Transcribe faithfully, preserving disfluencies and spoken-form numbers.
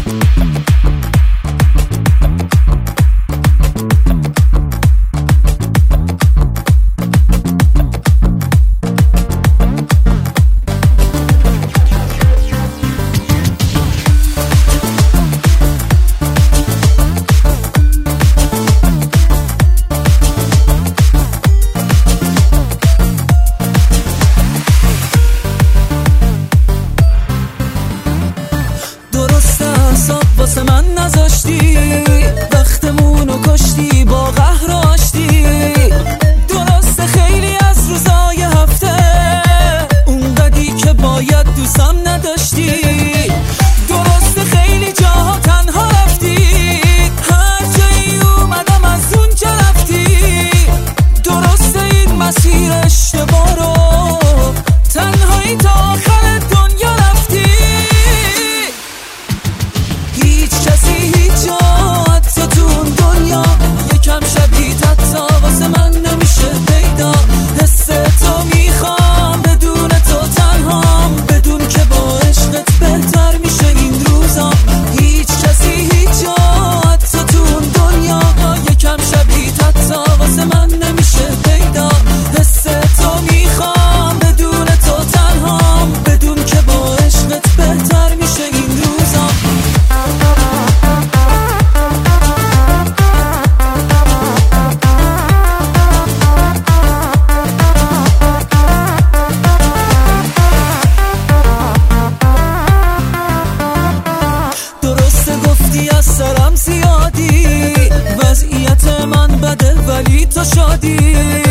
واسه من نذاشتی، وقتمونو کشتی، با قهر آشتی. درسته خیلی از روزای هفته اونقدی که باید دوستم نداشتی. درسته خیلی جاها تنها رفتی، هر جایی اومدم از اون که رفتی. درسته این مسیر اشتباه رو تنهایی تا آخر دنیا رفتی. هیچ کسی هیچ جا حتی تو اون دنیا یکم شبیه‌ت حتی واسه من نمیشه پیدا. حس تو میخوام بدون تو تنهام، بدون که با عشقت بهتر میشه این روزا. هیچ کسی هیچ جا حتی تو اون دنیا یکم شبیه‌ت حتی واسه من نمیشه پیدا. حس تو میخوام بدون تو تنهام، بدون که با عشقت بهتر میشه این روزا. از سرم زیادی، وضعیت من بده ولی تو شادی.